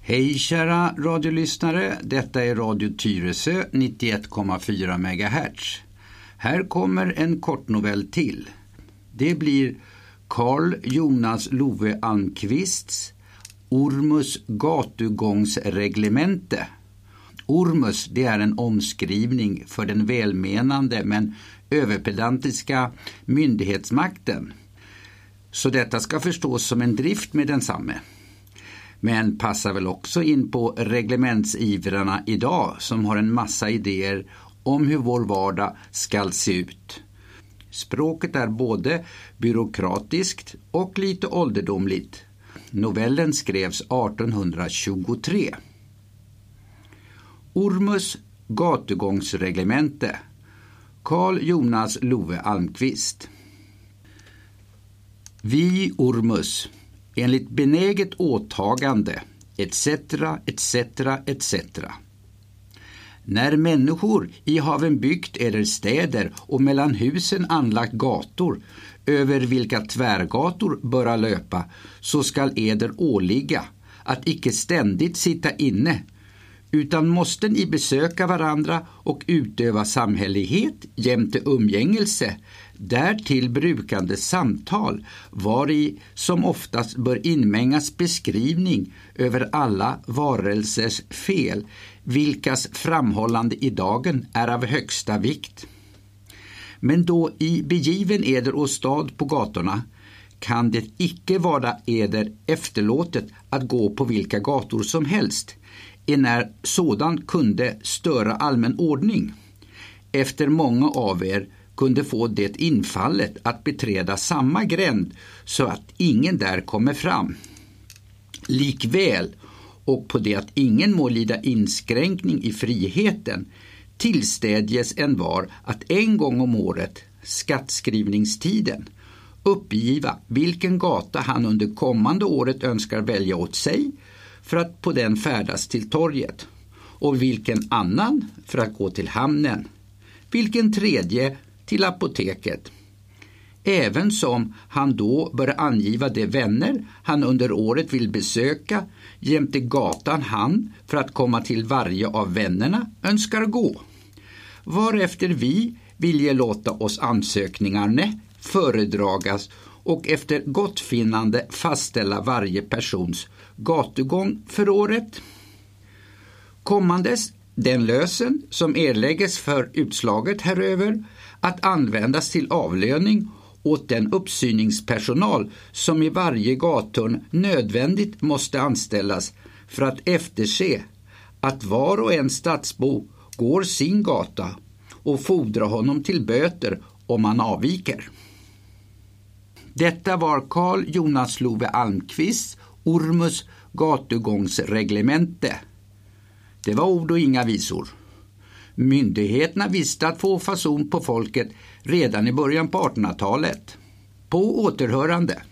Hej kära radiolyssnare, detta är Radio Tyresö 91,4 MHz. Här kommer en kortnovell till. Det blir Carl Jonas Love Almqvists Ormus gatugångsreglemente. Ormus, det är en omskrivning för den välmenande men överpedantiska myndighetsmakten. Så detta ska förstås som en drift med densamme. Men passar väl också in på reglementsivrarna idag som har en massa idéer om hur vår vardag ska se ut. Språket är både byråkratiskt och lite ålderdomligt. Novellen skrevs 1823. Ormus gatugångsreglemente. Carl Jonas Love Almqvist. Vi Ormus, enligt benäget åtagande, etc., etc., etc. När människor i haven byggt eller städer och mellan husen anlagt gator, över vilka tvärgator böra löpa, så skall eder åligga att icke ständigt sitta inne, utan måsten i besöka varandra och utöva samhällighet jämte umgängelse, därtill brukande samtal, vari som oftast bör inmängas beskrivning över alla varelsers fel, vilkas framhållande i dagen är av högsta vikt. Men då i begiven eder och stad på gatorna, kan det icke vara eder efterlåtet att gå på vilka gator som helst, enär sådan kunde störa allmän ordning. Efter många av er kunde få det infallet att beträda samma gränd så att ingen där kommer fram. Likväl, och på det att ingen må lida inskränkning i friheten, tillstädjes en var att en gång om året, skattskrivningstiden, uppgiva vilken gata han under kommande året önskar välja åt sig för att på den färdas till torget, och vilken annan för att gå till hamnen, vilken tredje till apoteket. Även som han då bör angiva de vänner han under året vill besöka jämte gatan han för att komma till varje av vännerna önskar gå. Varefter vi vill låta oss ansökningarna föredragas och efter gottfinnande fastställa varje persons gatugång för året. Kommandes den lösen som erlägges för utslaget häröver att användas till avlöning åt den uppsyningspersonal som i varje gathörn nödvändigt måste anställas för att efterse att var och en stadsbo går sin gata och fordra honom till böter om han avviker. Detta var Carl Jonas Love Almqvists Ormus gatugångsreglemente. Det var ord och inga visor. Myndigheterna visste att få fason på folket redan i början på 1800-talet. På återhörande.